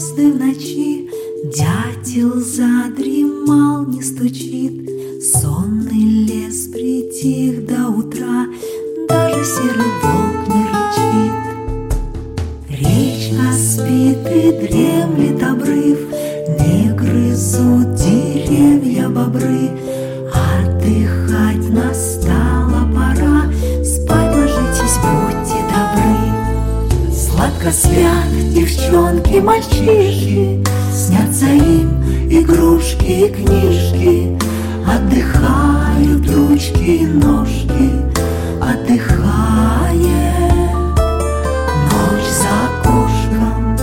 звезды в ночи, дятел задремал, не стучит, сонный лес притих до утра, даже серый волк не рычит. Речка спит и дремлет обрыв, не грызут деревья бобры. Отдыхать настала пора, спать ложитесь, будьте добры. Сладко спят девчонки, мальчишки, снятся им игрушки и книжки. Отдыхают ручки и ножки, отдыхает ночь за окошком.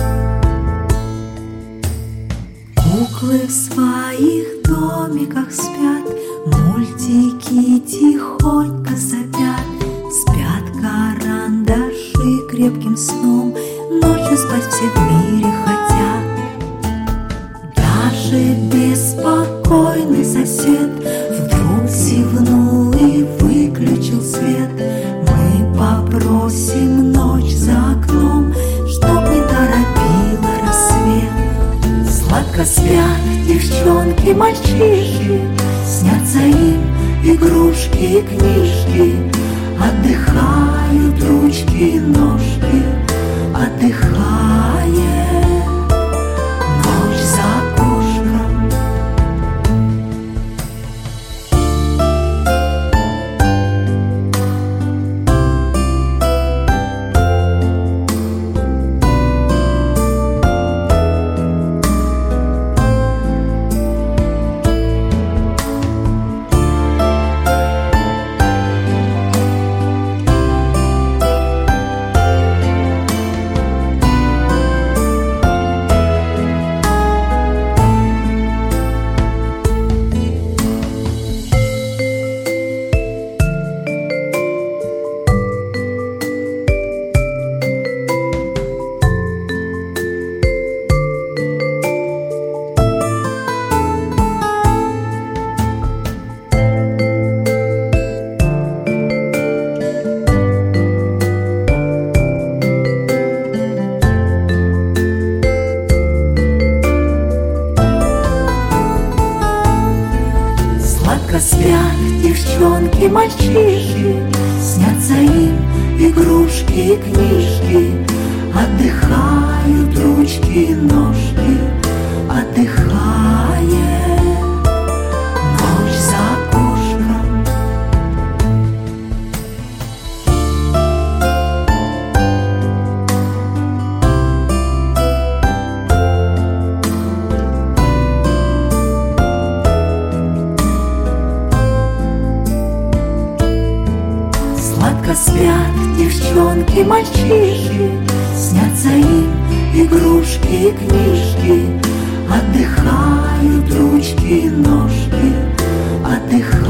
Куклы в своих домиках спят, мультики тихонько сопят. Спят карандаши крепким сном, ночью спать все в мире хотят. Даже беспокойный сосед вдруг зевнул и выключил свет. Мы попросим ночь за окном, чтоб не торопила рассвет. Сладко спят девчонки, мальчишки, снятся им игрушки и книжки. Отдыхают ручки и ножки, отдыхает ночь за окошком. Сладко спят девчонки, мальчишки, снятся им игрушки и книжки. Отдыхают ручки и ножки, отдыхает ночь за окошком. Сладко спят девчонки, мальчишки, снятся им игрушки и книжки. Отдыхают ручки и ножки, отдыхают